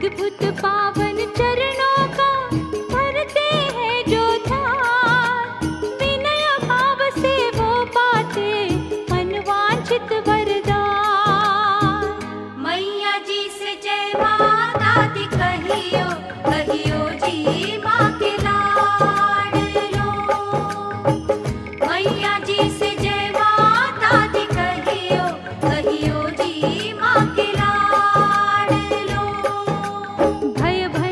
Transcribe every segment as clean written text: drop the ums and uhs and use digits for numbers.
अद्भुत पावन चरणों का भरते हैं जो ध्यान, विनय भाव से वो पाते मनवांछित वरदान। मैया जी से जय माता दी कहियो, कहियो जी माँ के लाडलो। मैया जी से जय माता दी कहियो, कहियो जी माँ के लाडलो। भय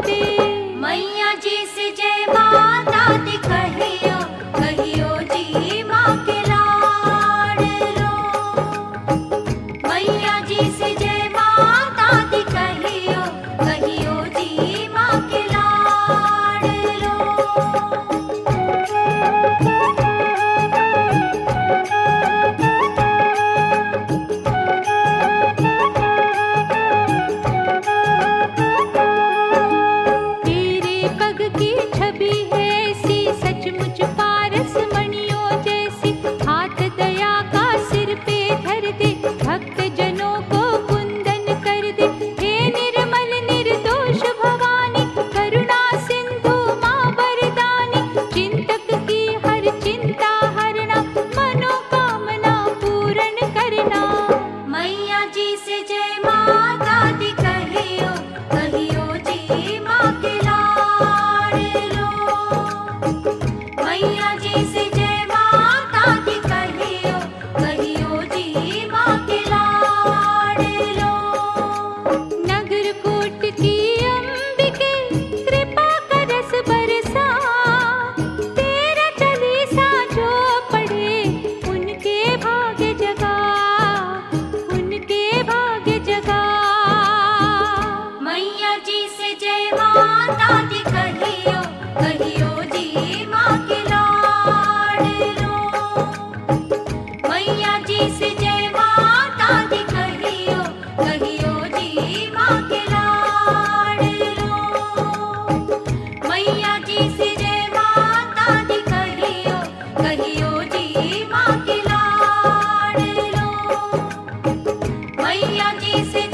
दे। मैया जी से जय माता दी कहियो, कहियो जी माँ के लाड लो। मैया जी से जय माता दी कहियो, कहियो जी माँ के लाड लो। तेरे पग की छवि है ऐसी, सचमुच पारस मणियों जैसी। हाथ दया का सिर पे धर दे, भक्त जनों को कुंदन कर दे। हे निर्मल निर्दोष भवानी, करुणा सिंधु माँ वरदानी। चिंतक की हर चिंता हरना, मनोकामना पूर्ण करना। मैया जी से जय माता दी कहियो, कहियो जी माँ के लाड लो। मैया जी से जय माता दी कहियो, कहियो जी माँ के लाड लो। नगर कोट की अंबिके, कृपा करस बरसा। तेरा चालीसा जो पढ़े, उनके भाग्य जगा, उनके भाग्य जगा। मैया जी से जय माता दी कहियो, कहियो जी माँ के लाड लो। मैया जी से जय माता दी कहियो, कहियो जी माँ के लाड लो। मैया जी से जय माता दी कहियो, कहियो जी माँ के लाड लो। मैया जी से